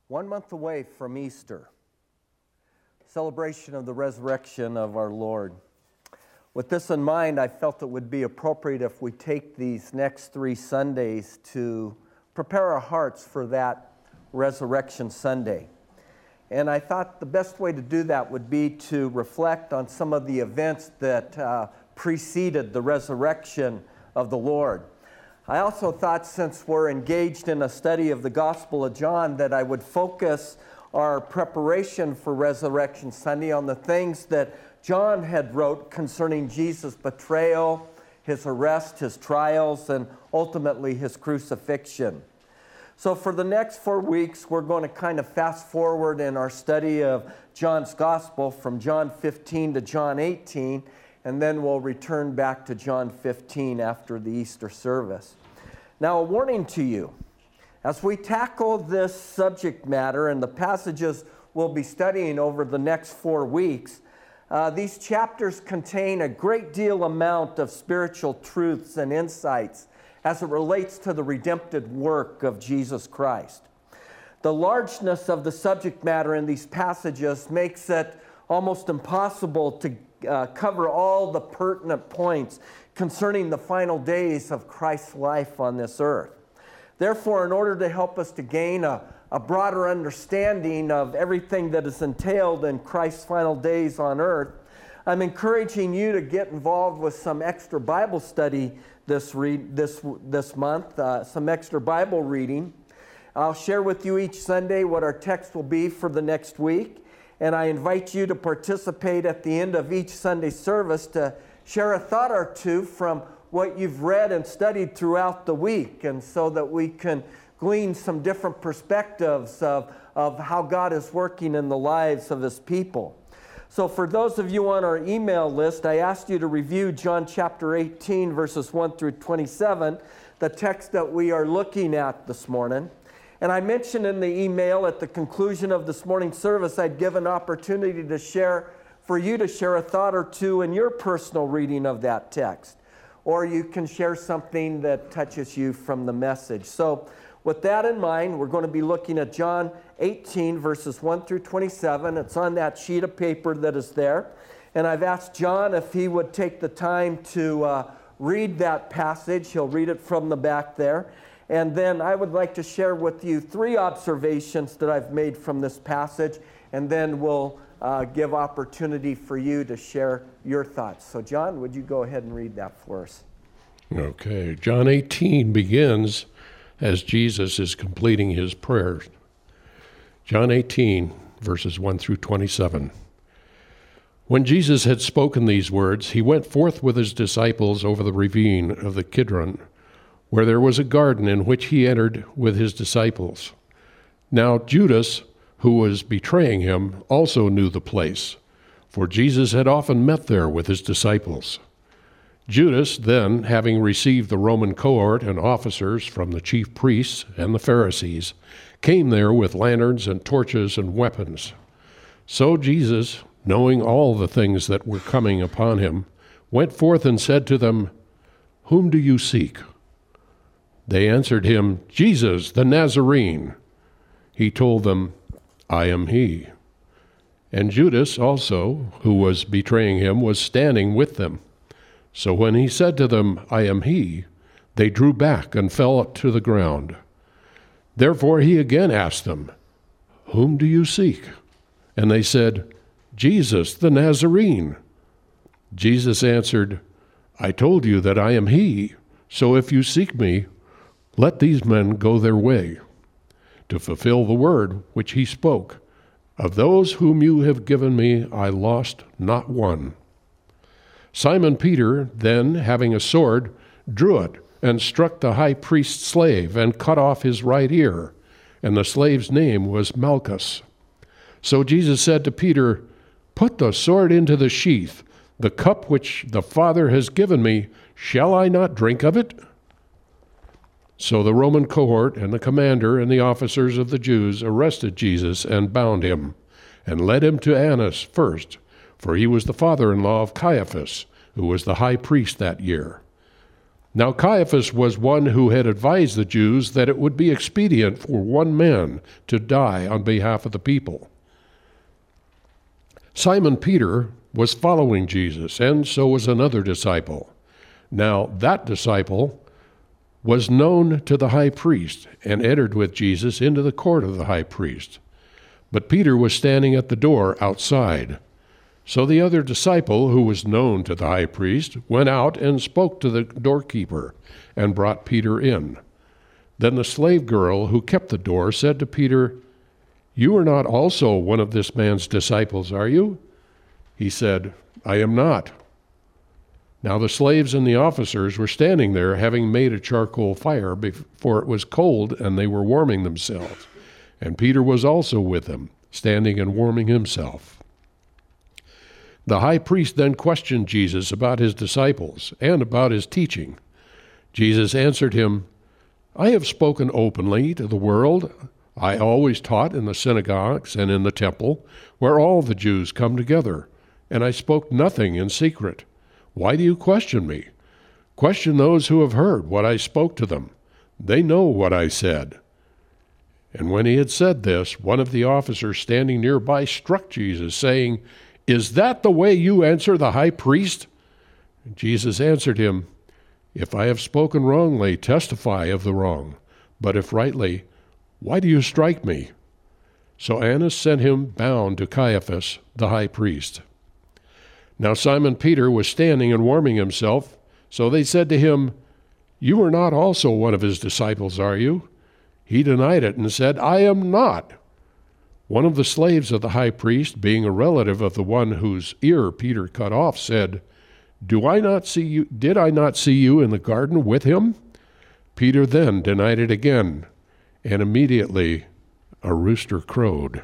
1 month away from Easter, celebration of the resurrection of our Lord. With this in mind, I felt it would be appropriate if we take these next 3 Sundays to prepare our hearts for that Resurrection Sunday. And I thought the best way to do that would be to reflect on some of the events that preceded the resurrection of the Lord. I also thought, since we're engaged in a study of the Gospel of John, that I would focus our preparation for Resurrection Sunday on the things that John had wrote concerning Jesus' betrayal, his arrest, his trials, and ultimately his crucifixion. So for the next 4 weeks, we're going to kind of fast forward in our study of John's Gospel from John 15 to John 18, and then we'll return back to John 15 after the Easter service. Now, a warning to you. As we tackle this subject matter and the passages we'll be studying over the next 4 weeks, these chapters contain a great deal amount of spiritual truths and insights as it relates to the redemptive work of Jesus Christ. The largeness of the subject matter in these passages makes it almost impossible to cover all the pertinent points concerning the final days of Christ's life on this earth. Therefore, in order to help us to gain a broader understanding of everything that is entailed in Christ's final days on earth, I'm encouraging you to get involved with some extra Bible study this month, some extra Bible reading. I'll share with you each Sunday what our text will be for the next week. And I invite you to participate at the end of each Sunday service to share a thought or two from what you've read and studied throughout the week, and so that we can glean some different perspectives of how God is working in the lives of His people. So for those of you on our email list, I asked you to review John chapter 18, verses 1 through 27, the text that we are looking at this morning. And I mentioned in the email at the conclusion of this morning's service, I'd give an opportunity for you to share a thought or two in your personal reading of that text. Or you can share something that touches you from the message. So with that in mind, we're going to be looking at John 18, verses 1 through 27. It's on that sheet of paper that is there. And I've asked John if he would take the time to read that passage. He'll read it from the back there. And then I would like to share with you 3 observations that I've made from this passage, and then we'll give opportunity for you to share your thoughts. So John, would you go ahead and read that for us? Okay. John 18 begins as Jesus is completing his prayers. John 18, verses 1 through 27. When Jesus had spoken these words, he went forth with his disciples over the ravine of the Kidron, where there was a garden in which he entered with his disciples. Now Judas, who was betraying him, also knew the place, for Jesus had often met there with his disciples. Judas then, having received the Roman cohort and officers from the chief priests and the Pharisees, came there with lanterns and torches and weapons. So Jesus, knowing all the things that were coming upon him, went forth and said to them, "Whom do you seek?" They answered him, "Jesus, the Nazarene." He told them, "I am he." And Judas also, who was betraying him, was standing with them. So when he said to them, "I am he," they drew back and fell to the ground. Therefore he again asked them, "Whom do you seek?" And they said, "Jesus, the Nazarene." Jesus answered, "I told you that I am he. So if you seek me, let these men go their way, to fulfill the word which he spoke. Of those whom you have given me, I lost not one." Simon Peter, then, having a sword, drew it and struck the high priest's slave and cut off his right ear, and the slave's name was Malchus. So Jesus said to Peter, "Put the sword into the sheath. The cup which the Father has given me, shall I not drink of it?" So the Roman cohort and the commander and the officers of the Jews arrested Jesus and bound him, and led him to Annas first, for he was the father-in-law of Caiaphas, who was the high priest that year. Now Caiaphas was one who had advised the Jews that it would be expedient for one man to die on behalf of the people. Simon Peter was following Jesus, and so was another disciple. Now that disciple was known to the high priest and entered with Jesus into the court of the high priest. But Peter was standing at the door outside. So the other disciple, who was known to the high priest, went out and spoke to the doorkeeper and brought Peter in. Then the slave girl who kept the door said to Peter, "You are not also one of this man's disciples, are you?" He said, "I am not." Now the slaves and the officers were standing there, having made a charcoal fire, for it was cold, and they were warming themselves. And Peter was also with them, standing and warming himself. The high priest then questioned Jesus about his disciples and about his teaching. Jesus answered him, "I have spoken openly to the world. I always taught in the synagogues and in the temple, where all the Jews come together, and I spoke nothing in secret. Why do you question me? Question those who have heard what I spoke to them. They know what I said." And when he had said this, one of the officers standing nearby struck Jesus, saying, "Is that the way you answer the high priest?" And Jesus answered him, "If I have spoken wrongly, testify of the wrong. But if rightly, why do you strike me?" So Annas sent him bound to Caiaphas, the high priest. Now Simon Peter was standing and warming himself. So they said to him, "You are not also one of his disciples, are you?" He denied it and said, "I am not." One of the slaves of the high priest, being a relative of the one whose ear Peter cut off, said, Did I not see you in the garden with him?" Peter then denied it again, and immediately a rooster crowed.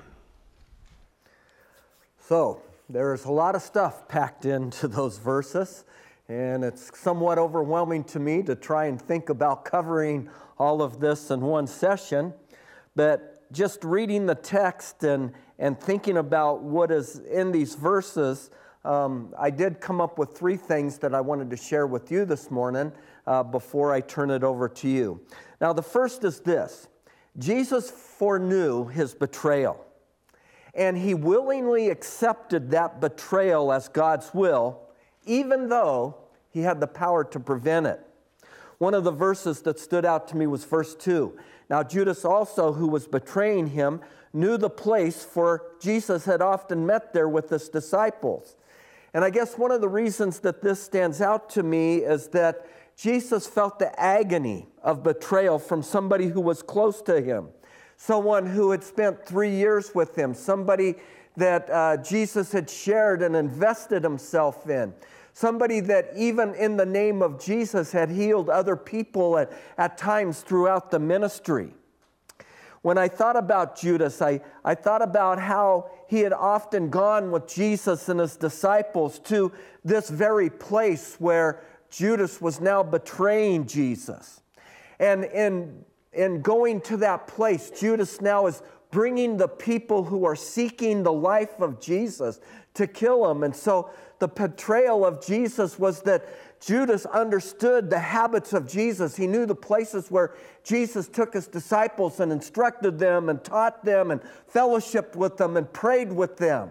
So, there's a lot of stuff packed into those verses, and it's somewhat overwhelming to me to try and think about covering all of this in one session. But just reading the text and thinking about what is in these verses, I did come up with three things that I wanted to share with you this morning before I turn it over to you. Now, the first is this. Jesus foreknew his betrayal, and he willingly accepted that betrayal as God's will, even though he had the power to prevent it. One of the verses that stood out to me was verse 2. Now Judas also, who was betraying him, knew the place, for Jesus had often met there with his disciples. And I guess one of the reasons that this stands out to me is that Jesus felt the agony of betrayal from somebody who was close to him, someone who had spent 3 years with him, somebody that Jesus had shared and invested himself in. Somebody that even in the name of Jesus had healed other people at times throughout the ministry. When I thought about Judas, I thought about how he had often gone with Jesus and his disciples to this very place where Judas was now betraying Jesus. And in going to that place, Judas now is bringing the people who are seeking the life of Jesus to kill him. And so the betrayal of Jesus was that Judas understood the habits of Jesus. He knew the places where Jesus took his disciples and instructed them and taught them and fellowshiped with them and prayed with them.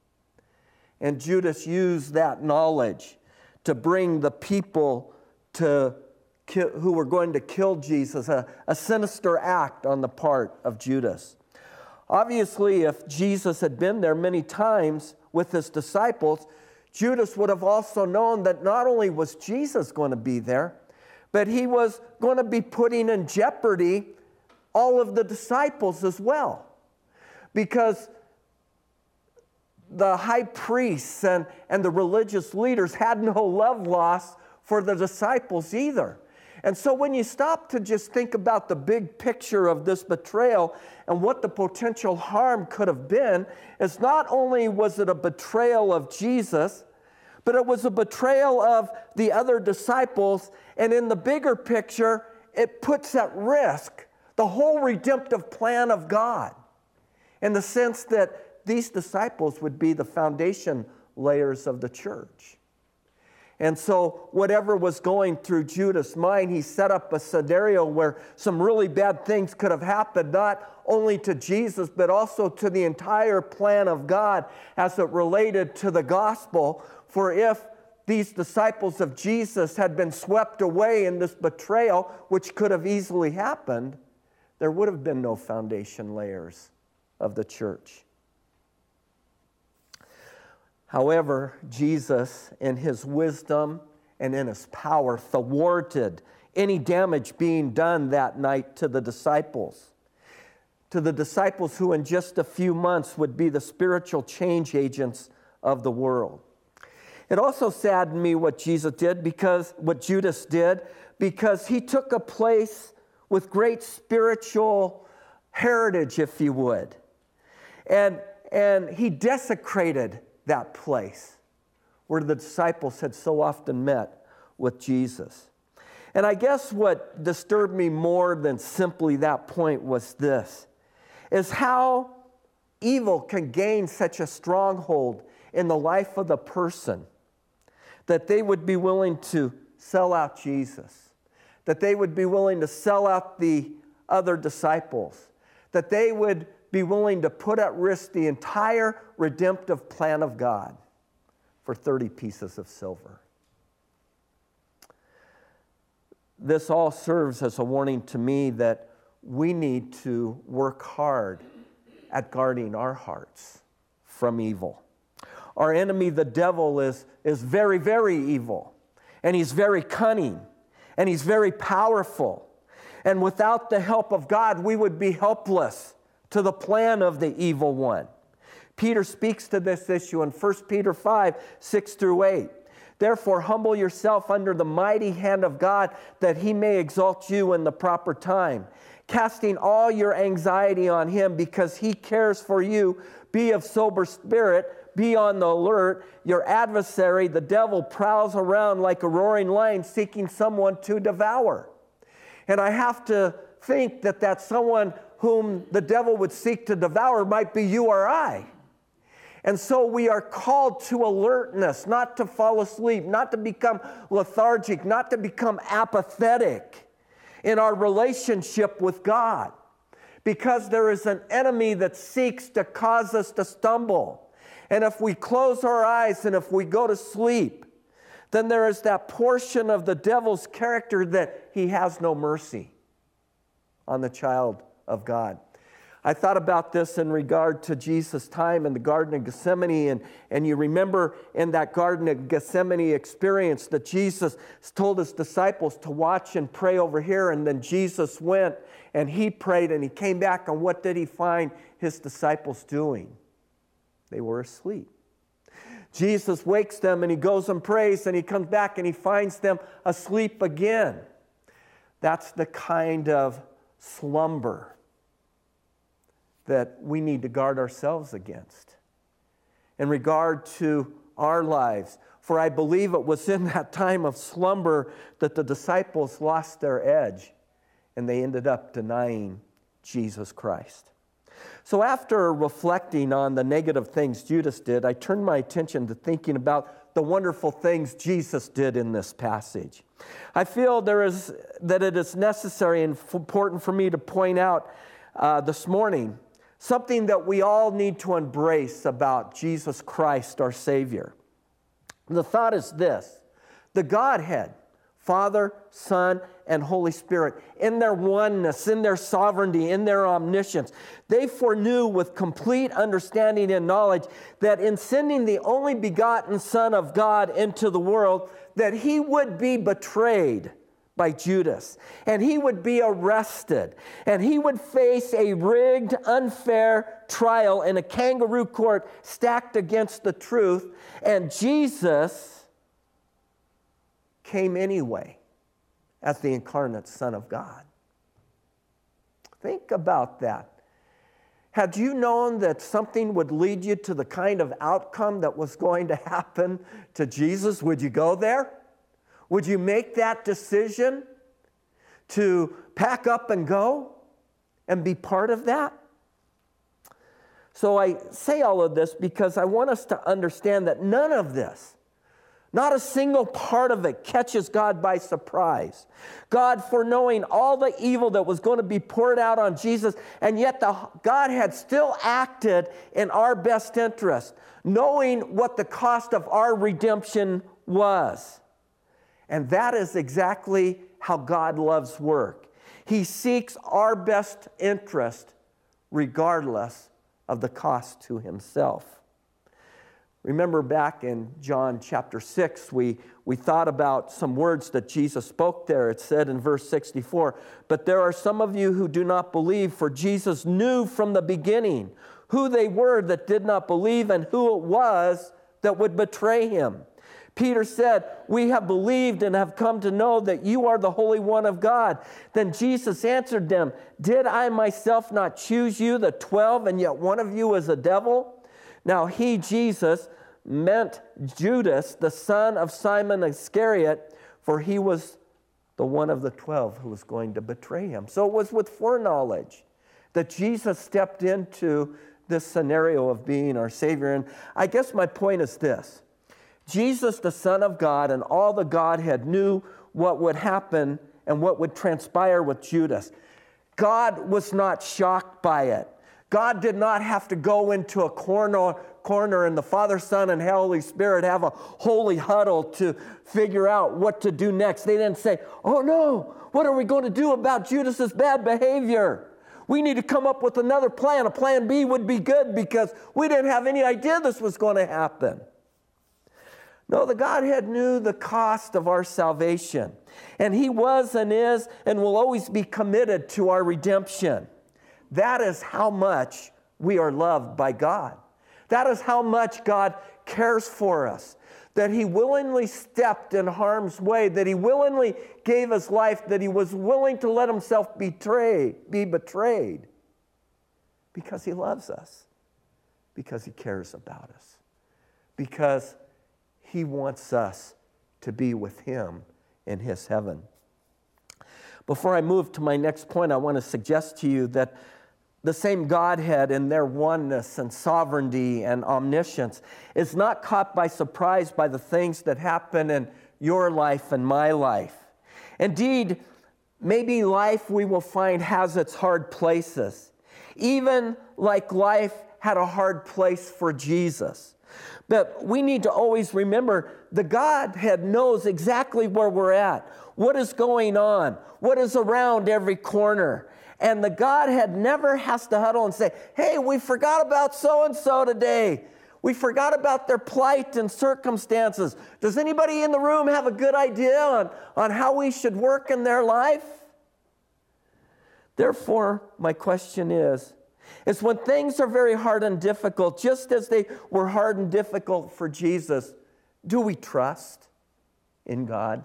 And Judas used that knowledge to bring the people who were going to kill Jesus, a sinister act on the part of Judas. Obviously, if Jesus had been there many times with his disciples, Judas would have also known that not only was Jesus going to be there, but he was going to be putting in jeopardy all of the disciples as well. Because the high priests and the religious leaders had no love lost for the disciples either. And so when you stop to just think about the big picture of this betrayal and what the potential harm could have been, is not only was it a betrayal of Jesus, but it was a betrayal of the other disciples. And in the bigger picture, it puts at risk the whole redemptive plan of God, in the sense that these disciples would be the foundation layers of the church. And so whatever was going through Judas' mind, he set up a scenario where some really bad things could have happened, not only to Jesus, but also to the entire plan of God as it related to the gospel. For if these disciples of Jesus had been swept away in this betrayal, which could have easily happened, there would have been no foundation layers of the church. However, Jesus, in his wisdom and in his power, thwarted any damage being done that night to the disciples who in just a few months would be the spiritual change agents of the world. It also saddened me what Judas did, because he took a place with great spiritual heritage, if you would. And he desecrated that place where the disciples had so often met with Jesus. And I guess what disturbed me more than simply that point was this, is how evil can gain such a stronghold in the life of the person that they would be willing to sell out Jesus, that they would be willing to sell out the other disciples, that they would be willing to put at risk the entire redemptive plan of God for 30 pieces of silver. This all serves as a warning to me that we need to work hard at guarding our hearts from evil. Our enemy, the devil, is very, very evil, and he's very cunning, and he's very powerful. And without the help of God, we would be helpless to the plan of the evil one. Peter speaks to this issue in 1 Peter 5, 6 through 8. Therefore, humble yourself under the mighty hand of God, that he may exalt you in the proper time, casting all your anxiety on him, because he cares for you. Be of sober spirit, be on the alert. Your adversary, the devil, prowls around like a roaring lion, seeking someone to devour. And I have to think that someone whom the devil would seek to devour might be you or I. And so we are called to alertness, not to fall asleep, not to become lethargic, not to become apathetic in our relationship with God, because there is an enemy that seeks to cause us to stumble. And if we close our eyes and if we go to sleep, then there is that portion of the devil's character that he has no mercy on the child of God. I thought about this in regard to Jesus' time in the Garden of Gethsemane, and you remember in that Garden of Gethsemane experience that Jesus told his disciples to watch and pray over here, and then Jesus went and he prayed and he came back, and what did he find his disciples doing? They were asleep. Jesus wakes them and he goes and prays, and he comes back and he finds them asleep again. That's the kind of slumber that we need to guard ourselves against in regard to our lives. For I believe it was in that time of slumber that the disciples lost their edge and they ended up denying Jesus Christ. So after reflecting on the negative things Judas did, I turned my attention to thinking about the wonderful things Jesus did in this passage. I feel that it is necessary and important for me to point out this morning something that we all need to embrace about Jesus Christ, our Savior. The thought is this: the Godhead, Father, Son, and Holy Spirit, in their oneness, in their sovereignty, in their omniscience, they foreknew with complete understanding and knowledge that in sending the only begotten Son of God into the world, that he would be betrayed by Judas, and he would be arrested, and he would face a rigged, unfair trial in a kangaroo court stacked against the truth, and Jesus came anyway as the incarnate Son of God. Think about that. Had you known that something would lead you to the kind of outcome that was going to happen to Jesus, would you go there? Would you make that decision to pack up and go and be part of that? So I say all of this because I want us to understand that none of this Not a single part of it catches God by surprise. God foreknowing all the evil that was going to be poured out on Jesus, and yet God had still acted in our best interest, knowing what the cost of our redemption was. And that is exactly how God loves work. He seeks our best interest regardless of the cost to himself. Remember back in John chapter 6, we thought about some words that Jesus spoke there. It said in verse 64, "But there are some of you who do not believe, for Jesus knew from the beginning who they were that did not believe and who it was that would betray him." Peter said, "We have believed and have come to know that you are the Holy One of God." Then Jesus answered them, "Did I myself not choose you, the 12, and yet one of you is a devil?" Now he, Jesus, meant Judas, the son of Simon Iscariot, for he was the one of the 12 who was going to betray him. So it was with foreknowledge that Jesus stepped into this scenario of being our Savior. And I guess my point is this. Jesus, the Son of God, and all the Godhead knew what would happen and what would transpire with Judas. God was not shocked by it. God did not have to go into a corner and the Father, Son, and Holy Spirit have a holy huddle to figure out what to do next. They didn't say, "Oh no, what are we going to do about Judas's bad behavior? We need to come up with another plan. A plan B would be good because we didn't have any idea this was going to happen." No, the Godhead knew the cost of our salvation. And he was and is and will always be committed to our redemption. That is how much we are loved by God. That is how much God cares for us. That he willingly stepped in harm's way, that he willingly gave his life, that he was willing to let himself be betrayed. Because he loves us. Because he cares about us. Because he wants us to be with him in his heaven. Before I move to my next point, I want to suggest to you that the same Godhead in their oneness and sovereignty and omniscience is not caught by surprise by the things that happen in your life and my life. Indeed, maybe life we will find has its hard places, even like life had a hard place for Jesus. But we need to always remember the Godhead knows exactly where we're at, what is going on, what is around every corner. And the Godhead never has to huddle and say, "Hey, we forgot about so-and-so today. We forgot about their plight and circumstances. Does anybody in the room have a good idea on how we should work in their life?" Therefore, my question is when things are very hard and difficult, just as they were hard and difficult for Jesus, do we trust in God?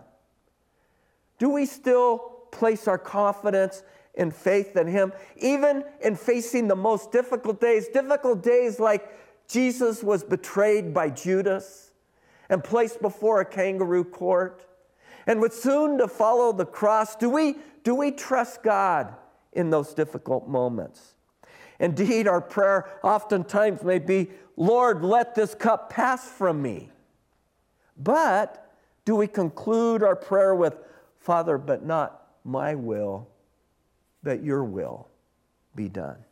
Do we still place our confidence in faith in him, even in facing the most difficult days like Jesus was betrayed by Judas and placed before a kangaroo court and was soon to follow the cross? Do we trust God in those difficult moments? Indeed, our prayer oftentimes may be, "Lord, let this cup pass from me." But do we conclude our prayer with, "Father, but not my will, but your will be done"?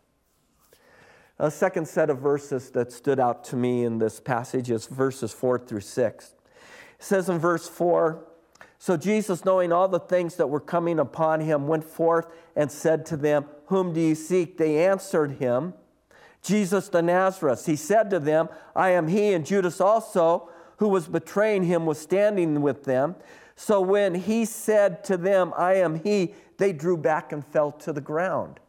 A second set of verses that stood out to me in this passage is verses 4 through 6. It says in verse 4, "So Jesus, knowing all the things that were coming upon him, went forth and said to them, 'Whom do you seek?' They answered him, 'Jesus the Nazareth.' He said to them, 'I am he.' And Judas also, who was betraying him, was standing with them. So when he said to them, 'I am he,' they drew back and fell to the ground."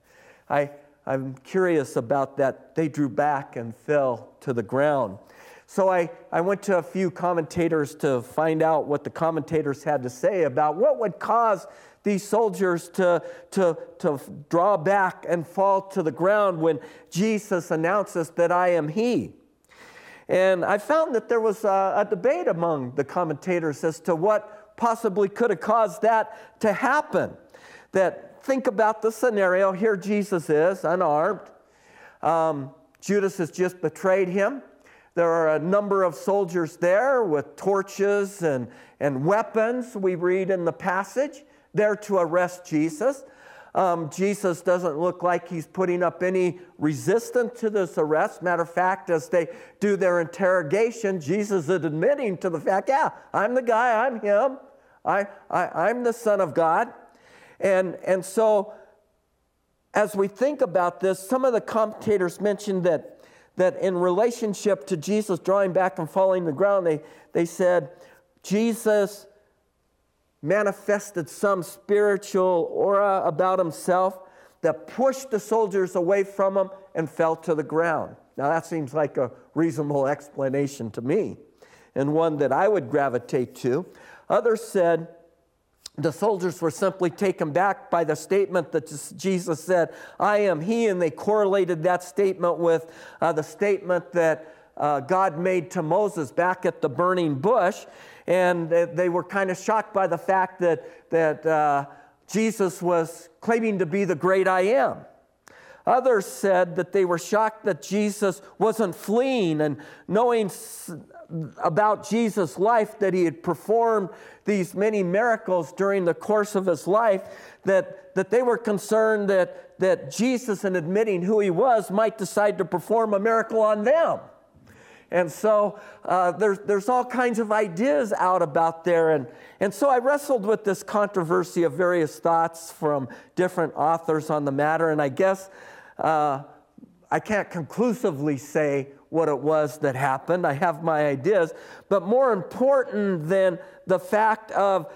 I'm curious about that. They drew back and fell to the ground. So I went to a few commentators to find out what the commentators had to say about what would cause these soldiers to draw back and fall to the ground when Jesus announces that I am he. And I found that there was a debate among the commentators as to what possibly could have caused that to happen. That think about the scenario. Here Jesus is, unarmed. Judas has just betrayed him. There are a number of soldiers there with torches and weapons, we read in the passage, there to arrest Jesus. Jesus doesn't look like he's putting up any resistance to this arrest. Matter of fact, as they do their interrogation, Jesus is admitting to the fact, yeah, I'm the guy, I'm him. I'm the Son of God. And so as we think about this, some of the commentators mentioned that in relationship to Jesus drawing back and falling to the ground, they said Jesus manifested some spiritual aura about himself that pushed the soldiers away from him and fell to the ground. Now that seems like a reasonable explanation to me, and one that I would gravitate to. Others said the soldiers were simply taken back by the statement that Jesus said, I am he, and they correlated that statement with the statement that God made to Moses back at the burning bush, and they were kind of shocked by the fact that Jesus was claiming to be the great I am. Others said that they were shocked that Jesus wasn't fleeing, and knowing about Jesus' life, that he had performed these many miracles during the course of his life, that they were concerned that Jesus, in admitting who he was, might decide to perform a miracle on them. And so there's all kinds of ideas out about there. And so I wrestled with this controversy of various thoughts from different authors on the matter, and I guess I can't conclusively say what it was that happened. I have my ideas. But more important than the fact of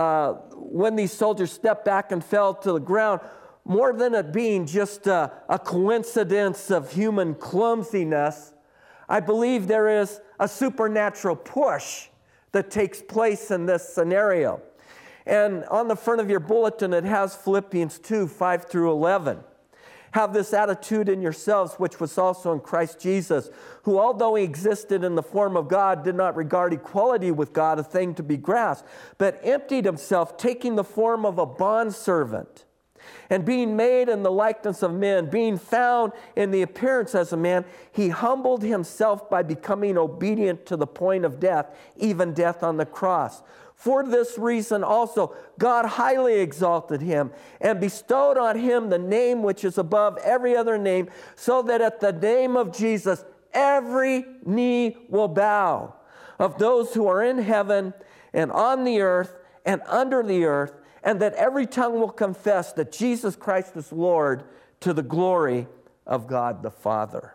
when these soldiers stepped back and fell to the ground, more than it being just a coincidence of human clumsiness, I believe there is a supernatural push that takes place in this scenario. And on the front of your bulletin, it has Philippians 2, 5 through 11. Have this attitude in yourselves, which was also in Christ Jesus, who, although he existed in the form of God, did not regard equality with God a thing to be grasped, but emptied himself, taking the form of a bondservant, and being made in the likeness of men, being found in the appearance as a man, he humbled himself by becoming obedient to the point of death, even death on the cross. For this reason also, God highly exalted him and bestowed on him the name which is above every other name, so that at the name of Jesus, every knee will bow, of those who are in heaven and on the earth and under the earth, and that every tongue will confess that Jesus Christ is Lord, to the glory of God the Father.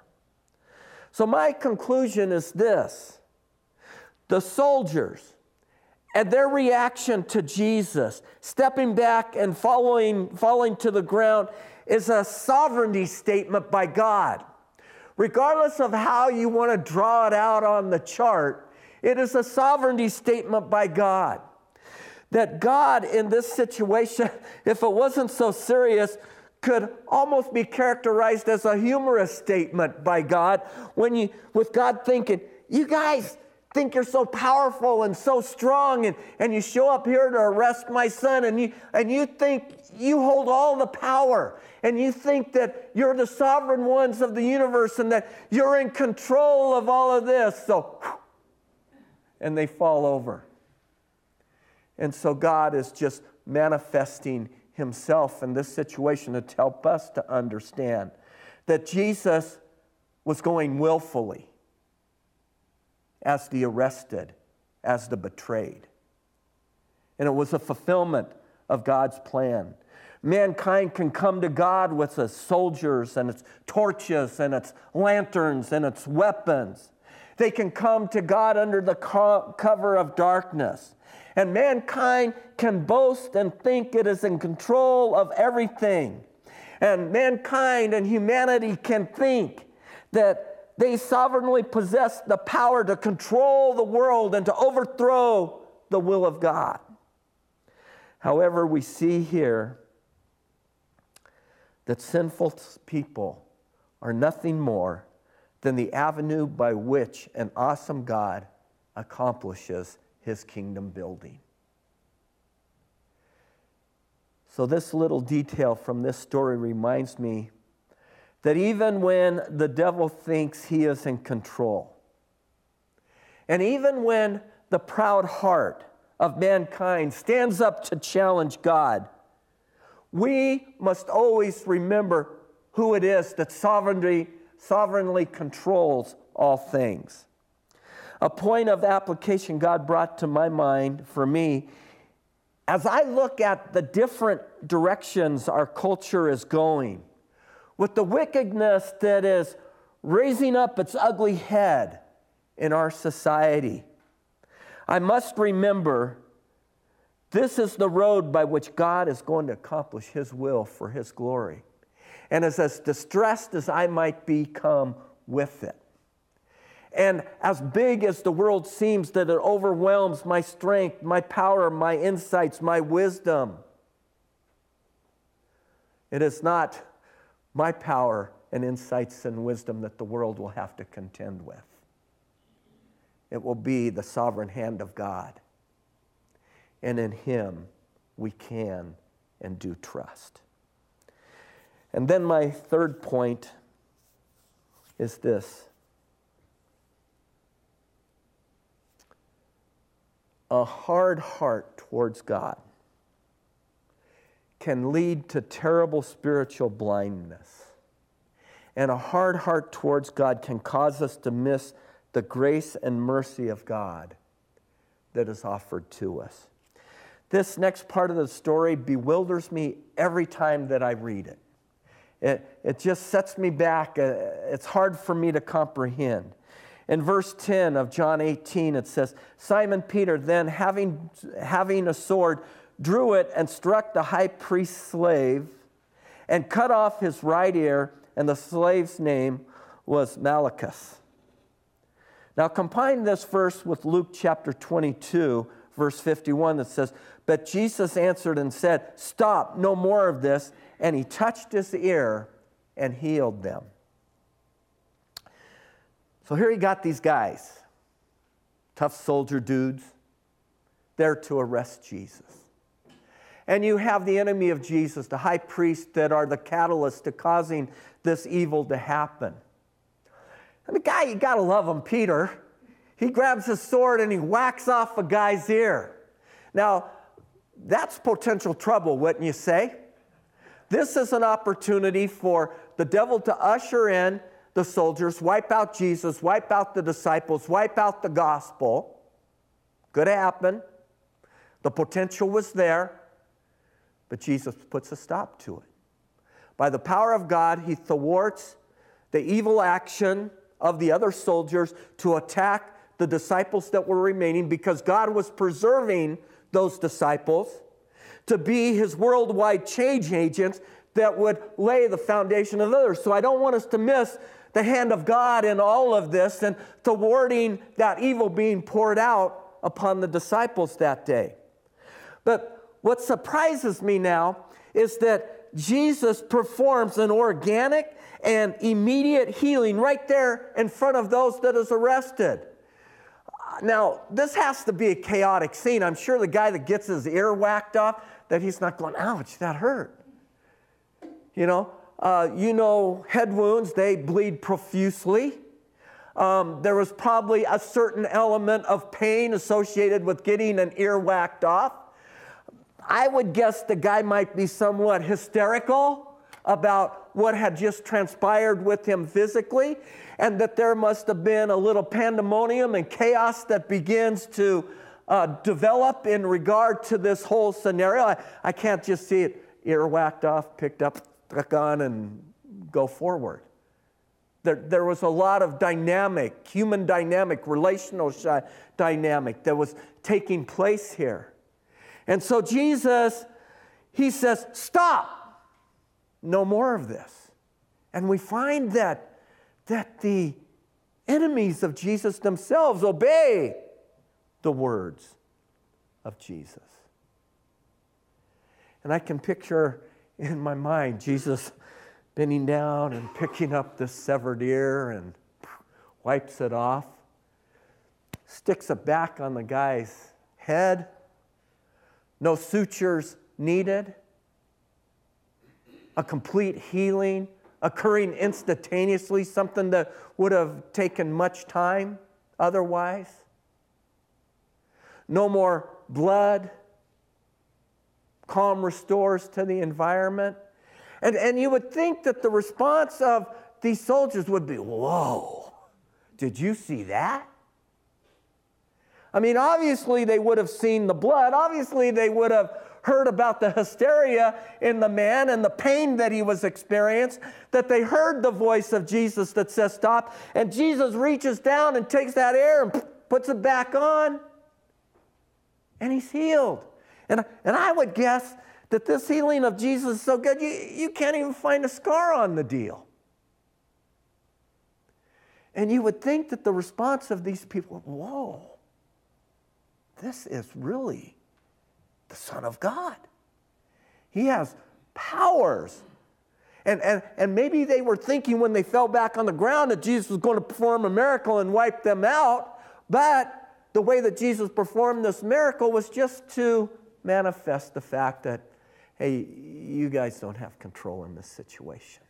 So my conclusion is this: the soldiers and their reaction to Jesus, stepping back and falling to the ground, is a sovereignty statement by God. Regardless of how you want to draw it out on the chart, it is a sovereignty statement by God. That God, in this situation, if it wasn't so serious, could almost be characterized as a humorous statement by God, with God thinking, you guys think you're so powerful and so strong, and you show up here to arrest my son, and you think you hold all the power, and you think that you're the sovereign ones of the universe and that you're in control of all of this. So, and they fall over. And so God is just manifesting himself in this situation to help us to understand that Jesus was going willfully as the arrested, as the betrayed. And it was a fulfillment of God's plan. Mankind can come to God with its soldiers and its torches and its lanterns and its weapons. They can come to God under the cover of darkness. And mankind can boast and think it is in control of everything. And mankind and humanity can think that they sovereignly possess the power to control the world and to overthrow the will of God. However, we see here that sinful people are nothing more than the avenue by which an awesome God accomplishes his kingdom building. So this little detail from this story reminds me that even when the devil thinks he is in control, And even when the proud heart of mankind stands up to challenge God, we must always remember who it is that sovereignly controls all things. A point of application God brought to my mind for me, as I look at the different directions our culture is going, with the wickedness that is raising up its ugly head in our society, I must remember this is the road by which God is going to accomplish His will for His glory. And as distressed as I might become with it, and as big as the world seems that it overwhelms my strength, my power, my insights, my wisdom, it is not my power and insights and wisdom that the world will have to contend with. It will be the sovereign hand of God. And in Him we can and do trust. And then my third point is this. A hard heart towards God can lead to terrible spiritual blindness. And a hard heart towards God can cause us to miss the grace and mercy of God that is offered to us. This next part of the story bewilders me every time that I read it. It just sets me back. It's hard for me to comprehend. In verse 10 of John 18, it says, Simon Peter then, having a sword, drew it and struck the high priest's slave and cut off his right ear, and the slave's name was Malchus. Now combine this verse with Luke chapter 22, verse 51 that says, But Jesus answered and said, Stop, no more of this. And He touched his ear and healed them. So here you got these guys, tough soldier dudes, there to arrest Jesus. And you have the enemy of Jesus, the high priest, that are the catalyst to causing this evil to happen. And the guy, you got to love him, Peter. He grabs his sword and he whacks off a guy's ear. Now, that's potential trouble, wouldn't you say? This is an opportunity for the devil to usher in the soldiers, wipe out Jesus, wipe out the disciples, wipe out the gospel. Could happen. The potential was there, but Jesus puts a stop to it. By the power of God, He thwarts the evil action of the other soldiers to attack the disciples that were remaining, because God was preserving those disciples to be His worldwide change agents that would lay the foundation of others. So I don't want us to miss the hand of God in all of this and thwarting that evil being poured out upon the disciples that day. But what surprises me now is that Jesus performs an organic and immediate healing right there in front of those that is arrested. Now, this has to be a chaotic scene. I'm sure the guy that gets his ear whacked off, that he's not going, ouch, that hurt. You know, head wounds, they bleed profusely. There was probably a certain element of pain associated with getting an ear whacked off. I would guess the guy might be somewhat hysterical about what had just transpired with him physically, and that there must have been a little pandemonium and chaos that begins to develop in regard to this whole scenario. I can't just see it, ear whacked off, picked up, stuck on, and go forward. There was a lot of dynamic, human dynamic, relational dynamic that was taking place here. And so Jesus, He says, stop, no more of this. And we find that the enemies of Jesus themselves obey the words of Jesus. And I can picture in my mind Jesus bending down and picking up this severed ear and wipes it off, sticks it back on the guy's head, no sutures needed, a complete healing occurring instantaneously, something that would have taken much time otherwise. no more blood, calm restores to the environment. And you would think that the response of these soldiers would be, whoa, did you see that? I mean, obviously they would have seen the blood. Obviously they would have heard about the hysteria in the man and the pain that he was experiencing, that they heard the voice of Jesus that says stop, and Jesus reaches down and takes that air and puts it back on, and he's healed. And I would guess that this healing of Jesus is so good, you can't even find a scar on the deal. And you would think that the response of these people, whoa, this is really the Son of God. He has powers. And maybe they were thinking when they fell back on the ground that Jesus was going to perform a miracle and wipe them out, but the way that Jesus performed this miracle was just to manifest the fact that, hey, you guys don't have control in this situation.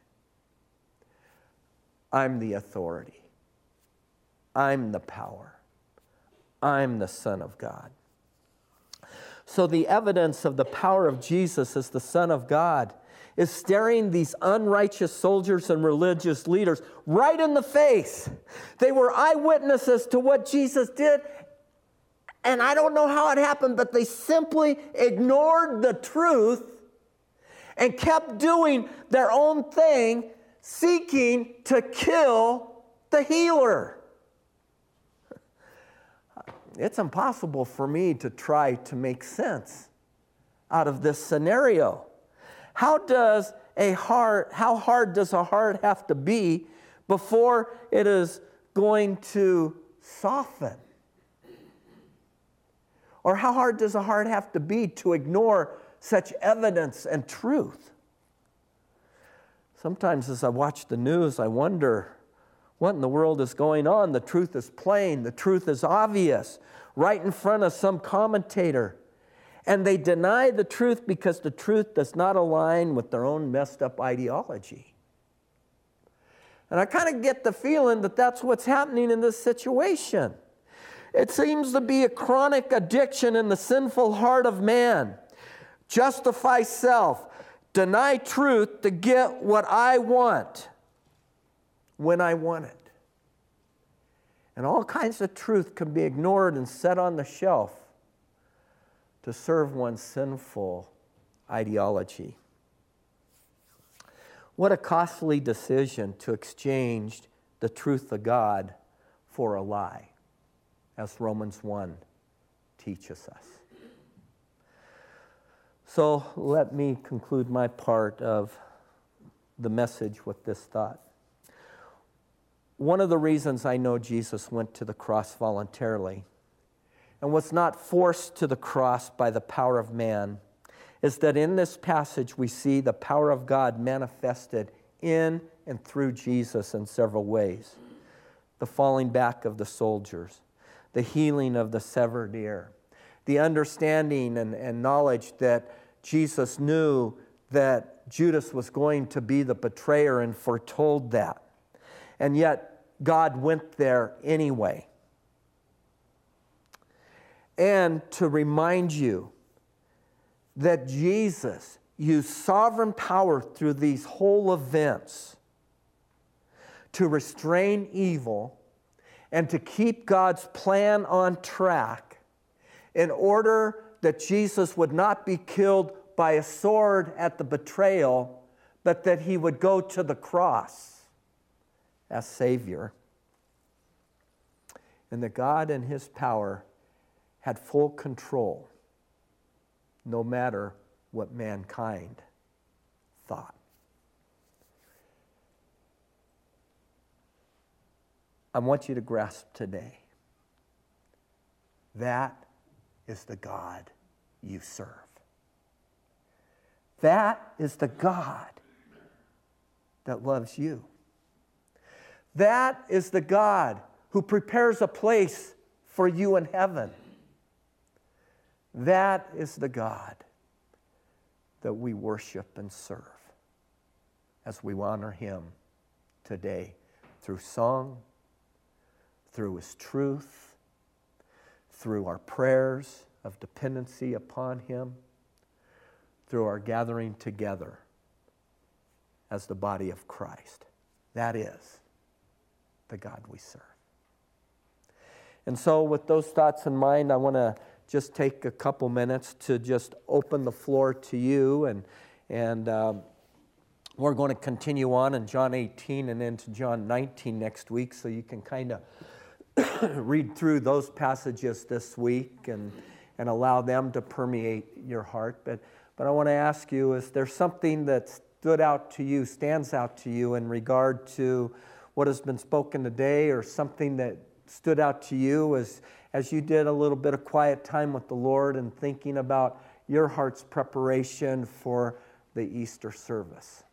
I'm the authority. I'm the power. I'm the Son of God. So the evidence of the power of Jesus as the Son of God is staring these unrighteous soldiers and religious leaders right in the face. They were eyewitnesses to what Jesus did, and I don't know how it happened, but they simply ignored the truth and kept doing their own thing, seeking to kill the healer. It's impossible for me to try to make sense out of this scenario. How hard does a heart have to be before it is going to soften? Or how hard does a heart have to be to ignore such evidence and truth? Sometimes as I watch the news, I wonder, what in the world is going on? The truth is plain. The truth is obvious, right in front of some commentator. And they deny the truth because the truth does not align with their own messed up ideology. And I kind of get the feeling that that's what's happening in this situation. It seems to be a chronic addiction in the sinful heart of man. Justify self, deny truth to get what I want when I want it. And all kinds of truth can be ignored and set on the shelf to serve one's sinful ideology. What a costly decision to exchange the truth of God for a lie, as Romans 1 teaches us. So let me conclude my part of the message with this thought. One of the reasons I know Jesus went to the cross voluntarily and was not forced to the cross by the power of man is that in this passage we see the power of God manifested in and through Jesus in several ways. The falling back of the soldiers, the healing of the severed ear, the understanding and knowledge that Jesus knew that Judas was going to be the betrayer and foretold that. And yet, God went there anyway. And to remind you that Jesus used sovereign power through these whole events to restrain evil and to keep God's plan on track in order that Jesus would not be killed by a sword at the betrayal, but that he would go to the cross as Savior. And that God in his power had full control, no matter what mankind thought. I want you to grasp today, that is the God you serve. That is the God that loves you. That is the God who prepares a place for you in heaven. That is the God that we worship and serve as we honor him today through song, through his truth, through our prayers of dependency upon Him, through our gathering together as the body of Christ. That is the God we serve. And so with those thoughts in mind, I want to just take a couple minutes to just open the floor to you. And we're going to continue on in John 18 and into John 19 next week, so you can kind of read through those passages this week and allow them to permeate your heart. But I want to ask you, is there something that stands out to you in regard to what has been spoken today, or something that stood out to you as you did a little bit of quiet time with the Lord and thinking about your heart's preparation for the Easter service?